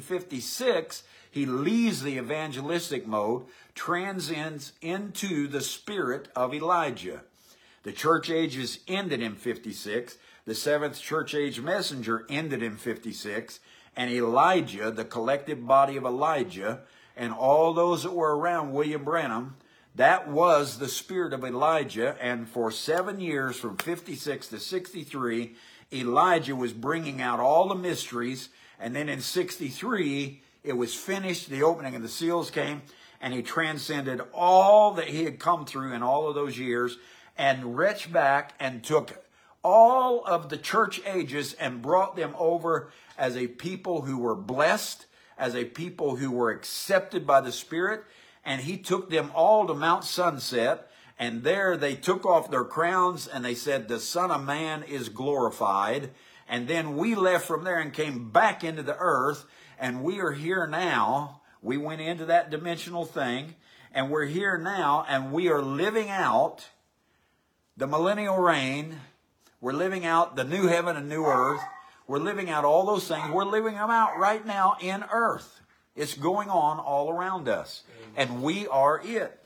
1956, he leaves the evangelistic mode, transcends into the spirit of Elijah. The church ages ended in 56. The seventh church age messenger ended in 56. And Elijah, the collective body of Elijah, and all those that were around William Branham, that was the spirit of Elijah. And for 7 years, from 56 to 63, Elijah was bringing out all the mysteries. And then in 63, it was finished. The opening of the seals came, and he transcended all that he had come through in all of those years, and reached back and took all of the church ages and brought them over as a people who were blessed, as a people who were accepted by the Spirit. And he took them all to Mount Sunset, and there they took off their crowns and they said, the Son of Man is glorified. And then we left from there and came back into the earth, and we are here now. We went into that dimensional thing, and we're here now, and we are living out the millennial reign. We're living out the new heaven and new earth. We're living out all those things. We're living them out right now in earth. It's going on all around us, and we are it.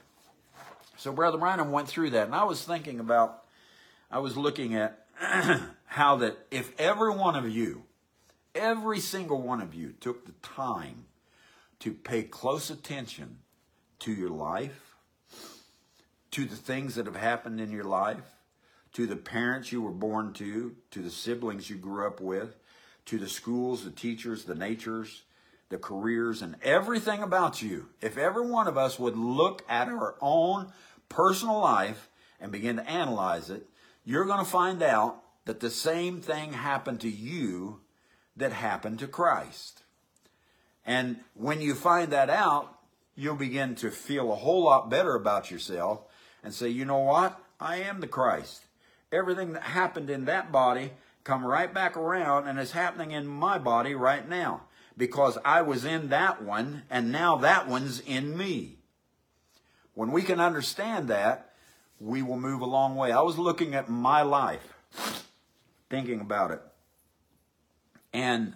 So Brother Branham went through that, and I was thinking about, I was looking at how that if every one of you, every single one of you took the time to pay close attention to your life, to the things that have happened in your life, to the parents you were born to the siblings you grew up with, to the schools, the teachers, the natures, the careers, and everything about you. If every one of us would look at our own personal life and begin to analyze it, you're going to find out that the same thing happened to you that happened to Christ. And when you find that out, you'll begin to feel a whole lot better about yourself and say, you know what? I am the Christ. Everything that happened in that body come right back around, and it's happening in my body right now, because I was in that one, and now that one's in me. When we can understand that, we will move a long way. I was looking at my life, thinking about it, and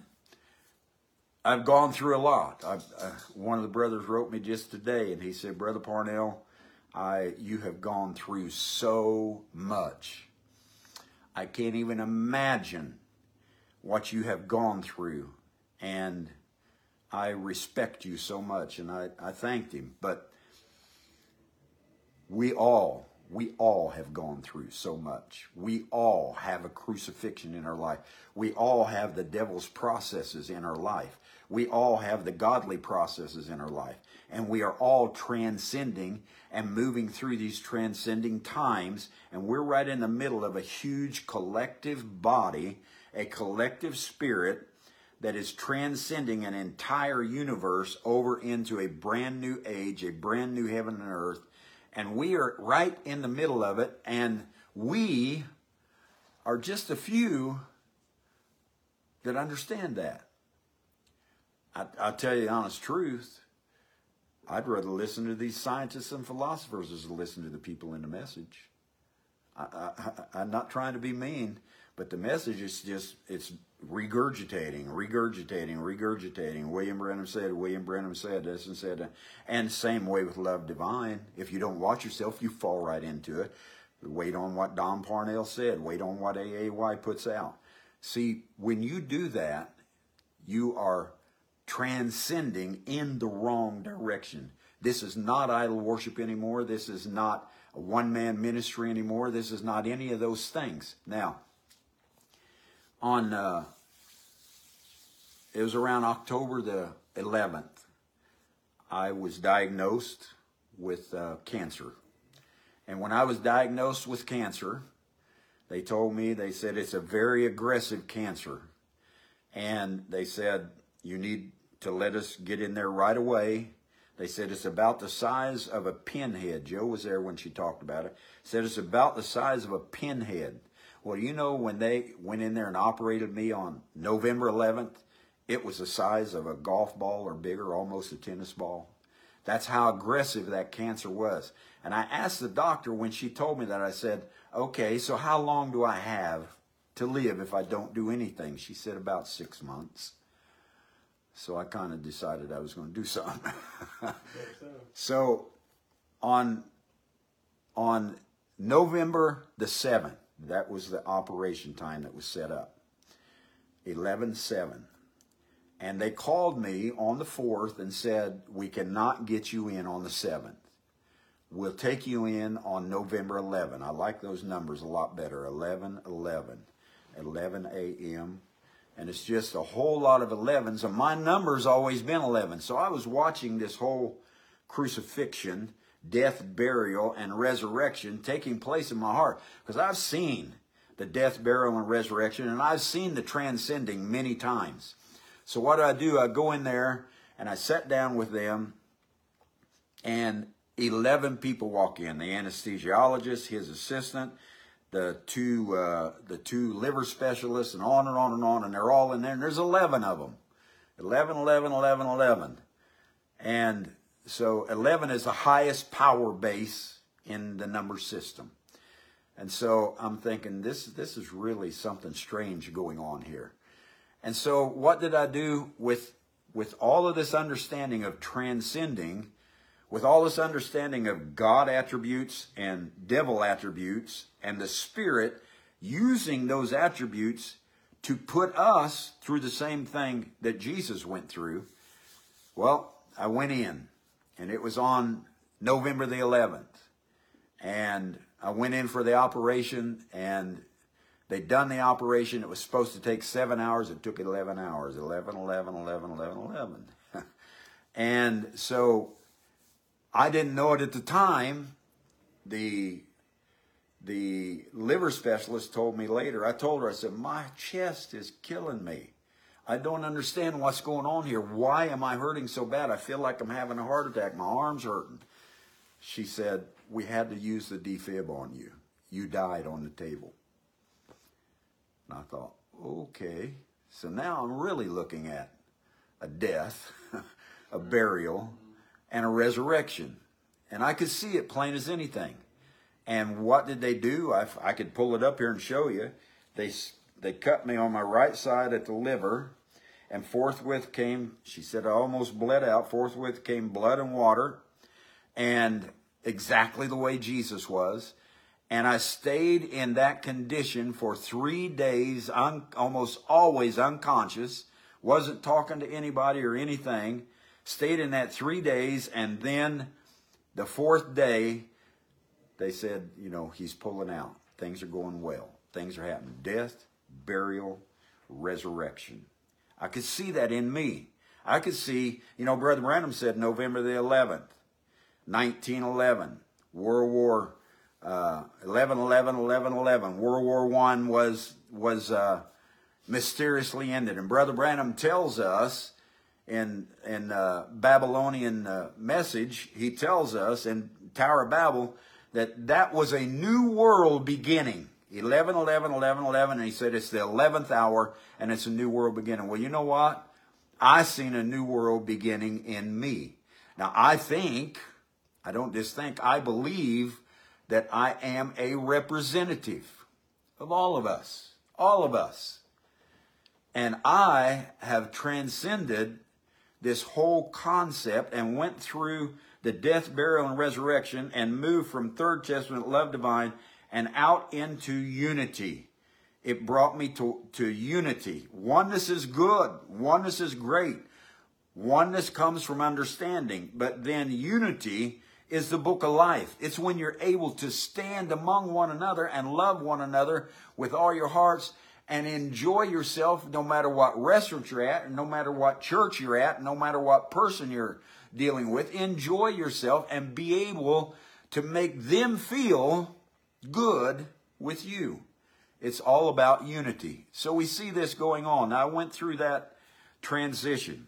I've gone through a lot. One of the brothers wrote me just today, and he said, Brother Parnell, you have gone through so much. I can't even imagine what you have gone through, and I respect you so much, and I thanked him. But we all have gone through so much. We all have a crucifixion in our life. We all have the devil's processes in our life. We all have the godly processes in our life. And we are all transcending and moving through these transcending times. And we're right in the middle of a huge collective body, a collective spirit that is transcending an entire universe over into a brand new age, a brand new heaven and earth. And we are right in the middle of it. And we are just a few that understand that. I'll tell you the honest truth. I'd rather listen to these scientists and philosophers as to listen to the people in the message. I'm not trying to be mean, but the message is just, it's regurgitating. William Branham said this and said that. And same way with Love Divine. If you don't watch yourself, you fall right into it. Wait on what Don Parnell said. Wait on what AAY puts out. See, when you do that, you are transcending in the wrong direction. This is not idol worship anymore. This is not a one-man ministry anymore. This is not any of those things. Now, it was around October the 11th, I was diagnosed with cancer. And when I was diagnosed with cancer, they told me, they said, it's a very aggressive cancer. And they said, you need to let us get in there right away. They said it's about the size of a pinhead. Joe was there when she talked about it. Said it's about the size of a pinhead. Well, you know, when they went in there and operated me on November 11th, it was the size of a golf ball or bigger, almost a tennis ball. That's how aggressive that cancer was. And I asked the doctor when she told me that, I said, okay, so how long do I have to live if I don't do anything? She said about 6 months. So I kind of decided I was going to do something. So on November the 7th, that was the operation time that was set up, 11/7. And they called me on the 4th and said, we cannot get you in on the 7th. We'll take you in on November 11. I like those numbers a lot better, 11/11, 11 a.m. And it's just a whole lot of 11s. And my number's always been 11. So I was watching this whole crucifixion, death, burial, and resurrection taking place in my heart. Because I've seen the death, burial, and resurrection, and I've seen the transcending many times. So what do? I go in there, and I sat down with them, and 11 people walk in. The anesthesiologist, his assistant, the two liver specialists, and on and on and on, and they're all in there, and there's 11 of them. 11, 11, 11, 11. And so 11 is the highest power base in the number system. And so I'm thinking, this is really something strange going on here. And so what did I do with all of this understanding of transcending, with all this understanding of God attributes and devil attributes, and the Spirit using those attributes to put us through the same thing that Jesus went through? Well, I went in, and it was on November the 11th. And I went in for the operation, and they'd done the operation. It was supposed to take 7 hours. It took 11 hours. 11, 11, 11, 11, 11. And so I didn't know it at the time. The liver specialist told me later. I told her, I said, my chest is killing me. I don't understand what's going on here. Why am I hurting so bad? I feel like I'm having a heart attack. My arm's hurting. She said, we had to use the defib on you. You died on the table. And I thought, okay. So now I'm really looking at a death, a burial, and a resurrection. And I could see it plain as anything. And what did they do? I could pull it up here and show you. They cut me on my right side at the liver, and forthwith came, she said, I almost bled out. Forthwith came blood and water, and exactly the way Jesus was. And I stayed in that condition for 3 days, almost always unconscious, wasn't talking to anybody or anything, stayed in that 3 days, and then the 4th day, they said, you know, he's pulling out. Things are going well. Things are happening. Death, burial, resurrection. I could see that in me. I could see, you know, Brother Branham said November the 11th, 1911, World War 11, 11, 11, 11. World War I was mysteriously ended. And Brother Branham tells us in Babylonian message, he tells us in Tower of Babel that was a new world beginning. 11, 11, 11, 11. And he said it's the 11th hour and it's a new world beginning. Well, you know what? I seen a new world beginning in me. Now, I don't just think, I believe that I am a representative of all of us. All of us. And I have transcended this whole concept and went through the death, burial, and resurrection and moved from Third Testament love divine and out into unity. It brought me to unity. Oneness is good. Oneness is great. Oneness comes from understanding. But then unity is the book of life. It's when you're able to stand among one another and love one another with all your hearts and enjoy yourself no matter what restaurant you're at, no matter what church you're at, no matter what person you're dealing with. Enjoy yourself and be able to make them feel good with you. It's all about unity. So we see this going on. Now, I went through that transition.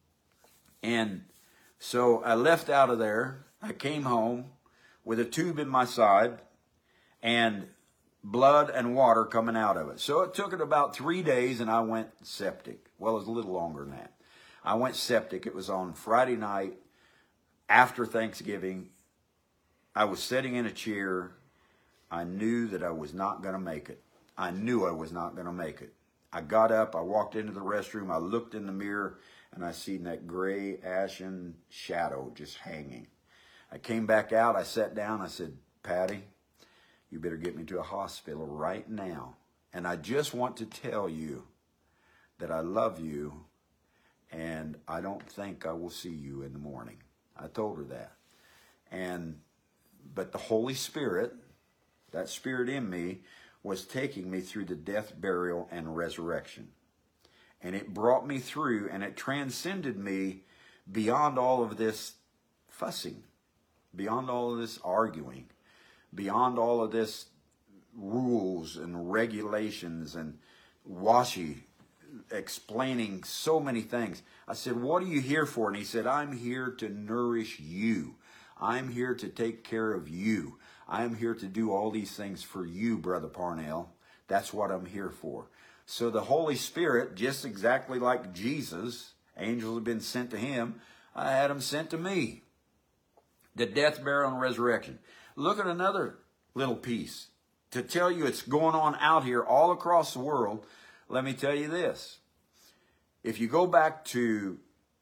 And so I left out of there. I came home with a tube in my side and blood and water coming out of it. So it took it about 3 days and I went septic. Well, it was a little longer than that. I went septic. It was on Friday night after Thanksgiving. I was sitting in a chair. I knew that I was not going to make it. I knew I was not going to make it. I got up, I walked into the restroom, I looked in the mirror, and I seen that gray, ashen shadow just hanging. I came back out, I sat down, I said, Patty, you better get me to a hospital right now. And I just want to tell you that I love you, and I don't think I will see you in the morning. I told her that. But the Holy Spirit, that spirit in me, was taking me through the death, burial, and resurrection. And it brought me through, and it transcended me beyond all of this fussing, beyond all of this arguing, beyond all of this rules and regulations and washy explaining so many things. I said, what are you here for? And he said, I'm here to nourish you. I'm here to take care of you. I'm here to do all these things for you, Brother Parnell. That's what I'm here for. So the Holy Spirit, just exactly like Jesus, angels have been sent to him, I had them sent to me. The death, burial, and resurrection. Look at another little piece. To tell you it's going on out here all across the world, let me tell you this. If you go back to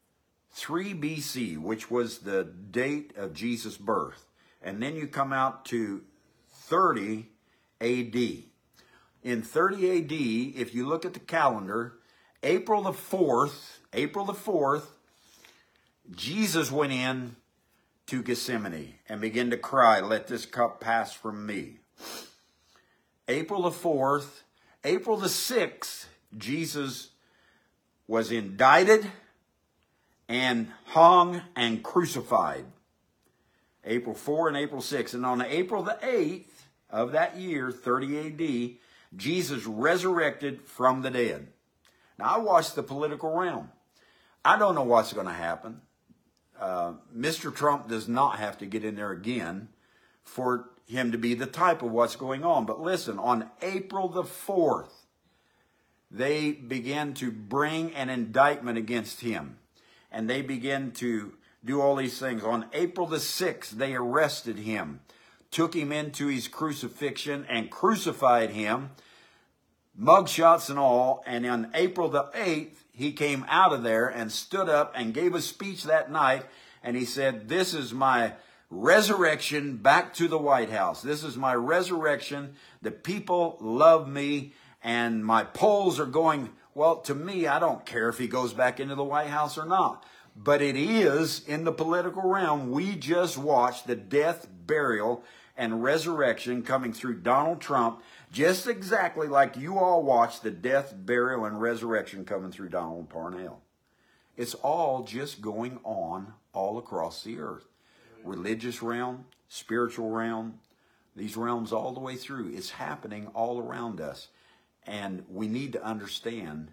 3 BC, which was the date of Jesus' birth, and then you come out to 30 AD. In 30 AD, if you look at the calendar, April the 4th, Jesus went in to Gethsemane and began to cry, let this cup pass from me. April the 4th, April the 6th, Jesus was indicted and hung and crucified. April 4 and April 6. And on April the 8th of that year, 30 AD, Jesus resurrected from the dead. Now, I watched the political realm. I don't know what's going to happen. Mr. Trump does not have to get in there again for him to be the type of what's going on. But listen, on April the 4th, they began to bring an indictment against him. And they began to do all these things. On April the 6th, they arrested him, took him into his crucifixion and crucified him, mugshots and all. And on April the 8th, he came out of there and stood up and gave a speech that night. And he said, this is my resurrection back to the White House. This is my resurrection. The people love me and my polls are going, well, to me, I don't care if he goes back into the White House or not. But it is in the political realm. We just watched the death, burial, and resurrection coming through Donald Trump, just exactly like you all watched the death, burial, and resurrection coming through Donald Parnell. It's all just going on all across the earth. Religious realm, spiritual realm, these realms all the way through. It's happening all around us. And we need to understand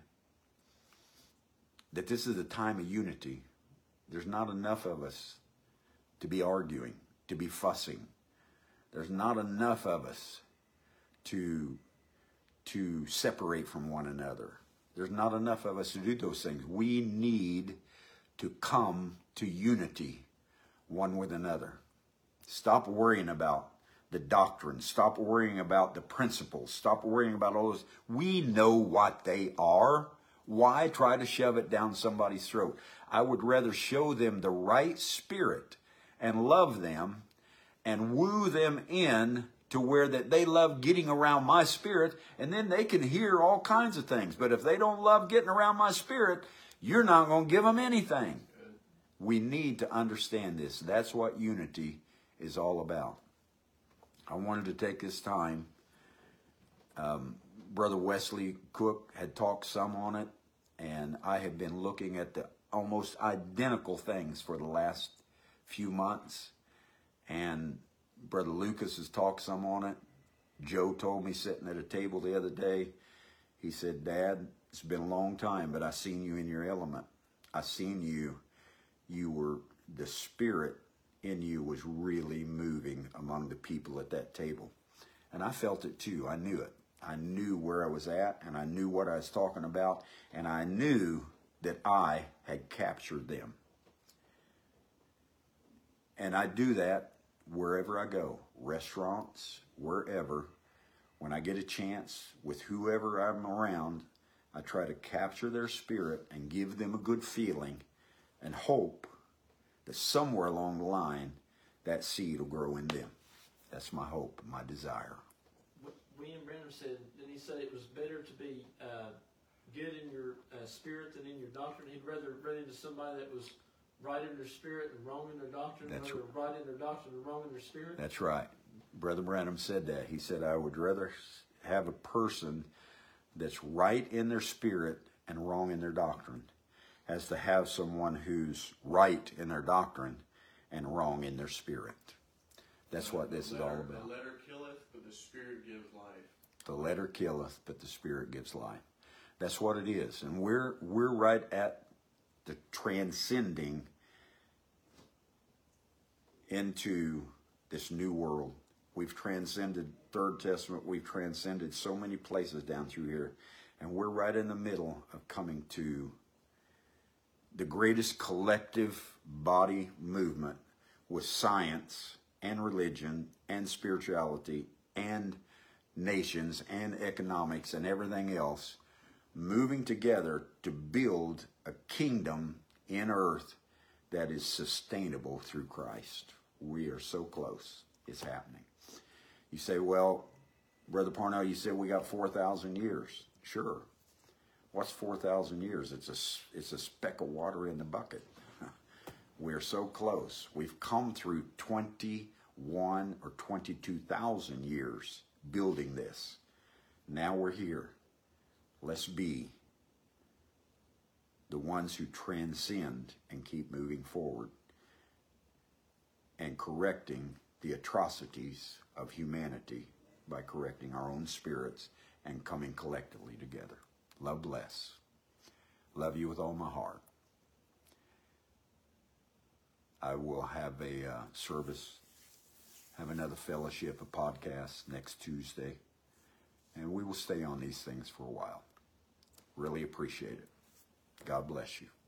that this is a time of unity. There's not enough of us to be arguing, to be fussing. There's not enough of us to separate from one another. There's not enough of us to do those things. We need to come to unity one with another. Stop worrying about the doctrine. Stop worrying about the principles. Stop worrying about all those. We know what they are. Why try to shove it down somebody's throat? I would rather show them the right spirit and love them and woo them in to where that they love getting around my spirit, and then they can hear all kinds of things. But if they don't love getting around my spirit, you're not going to give them anything. We need to understand this. That's what unity is all about. I wanted to take this time. Brother Wesley Cook had talked some on it, and I have been looking at the almost identical things for the last few months. And Brother Lucas has talked some on it. Joe told me sitting at a table the other day, he said, Dad, it's been a long time, but I seen you in your element. I seen you were, the spirit in you was really moving among the people at that table. And I felt it too. I knew it. I knew where I was at, and I knew what I was talking about, and I knew that I had captured them. And I do that wherever I go, restaurants, wherever. When I get a chance with whoever I'm around, I try to capture their spirit and give them a good feeling and hope that somewhere along the line, that seed will grow in them. That's my hope, my desire. William Branham said, didn't he say it was better to be good in your spirit than in your doctrine? He'd rather run into somebody that was right in their spirit and wrong in their doctrine, That's or right in their doctrine and wrong in their spirit? That's right. Brother Branham said that. He said, I would rather have a person that's right in their spirit and wrong in their doctrine as to have someone who's right in their doctrine and wrong in their spirit. That's what this is all about. The letter killeth, but the spirit gives life. The letter killeth, but the spirit gives life. That's what it is. And we're right at the transcending into this new world. We've transcended Third Testament. We've transcended so many places down through here. And we're right in the middle of coming to the greatest collective body movement with science and religion and spirituality and nations and economics and everything else moving together to build a kingdom in earth that is sustainable through Christ. We are so close. It's happening. You say, well, Brother Parnell, you said we got 4,000 years. Sure. What's 4,000 years? It's a speck of water in the bucket. We're so close. We've come through 21 or 22,000 years building this. Now we're here. Let's be the ones who transcend and keep moving forward and correcting the atrocities of humanity by correcting our own spirits and coming collectively together. Love bless. Love you with all my heart. I will have a service, have another fellowship, a podcast next Tuesday, and we will stay on these things for a while. Really appreciate it. God bless you.